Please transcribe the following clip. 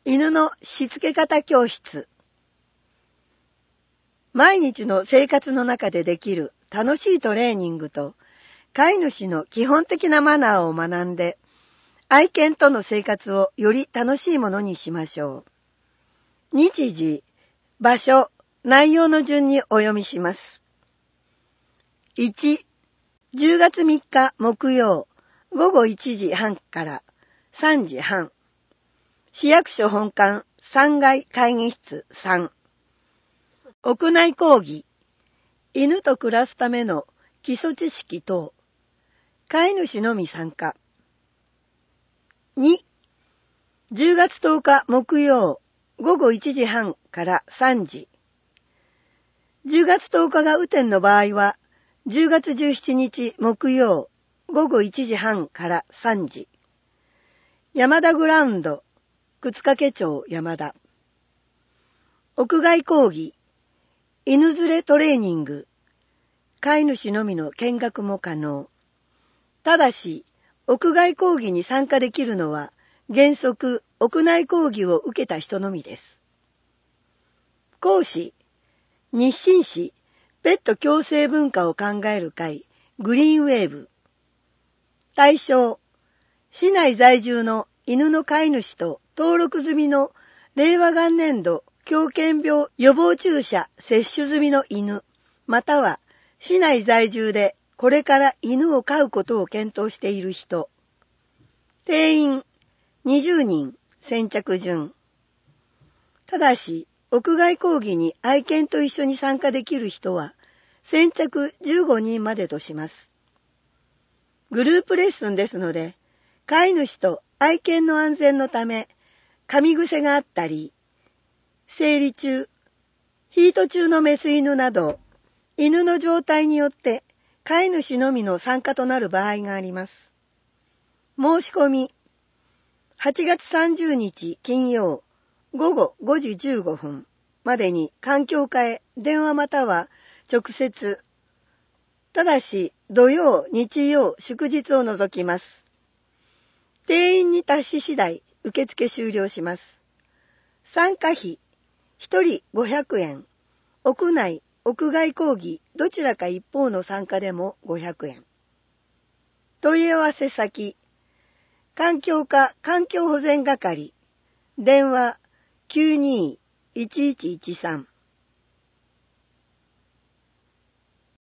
犬のしつけ方教室。毎日の生活の中でできる楽しいトレーニングと飼い主の基本的なマナーを学んで愛犬との生活をより楽しいものにしましょう。日時、場所、内容の順にお読みします。1、10月3日木曜午後1時半から3時半。市役所本館3階会議室3。屋内講義。犬と暮らすための基礎知識等。飼い主のみ参加。2、10月10日木曜午後1時半から3時。10月10日が雨天の場合は、10月17日木曜午後1時半から3時。山田グラウンド、沓掛町山田。屋外講義、犬連れトレーニング。飼い主のみの見学も可能。ただし、屋外講義に参加できるのは、原則屋内講義を受けた人のみです。講師、日清市ペット共生文化を考える会、グリーンウェーブ。対象、市内在住の犬の飼い主と登録済みの令和元年度狂犬病予防注射接種済みの犬、または市内在住でこれから犬を飼うことを検討している人。定員20人、先着順。ただし、屋外講義に愛犬と一緒に参加できる人は先着15人までとします。グループレッスンですので、飼い主と愛犬の安全のため、噛み癖があったり、生理中、ヒート中のメス犬など、犬の状態によって飼い主のみの参加となる場合があります。申し込み、8月30日金曜午後5時15分までに環境課へ電話または直接。ただし、土曜、日曜、祝日を除きます。定員に達し次第、受付終了します。参加費、1人500円。屋内、屋外講義、どちらか一方の参加でも500円。問い合わせ先、環境課環境保全係、電話 92-1113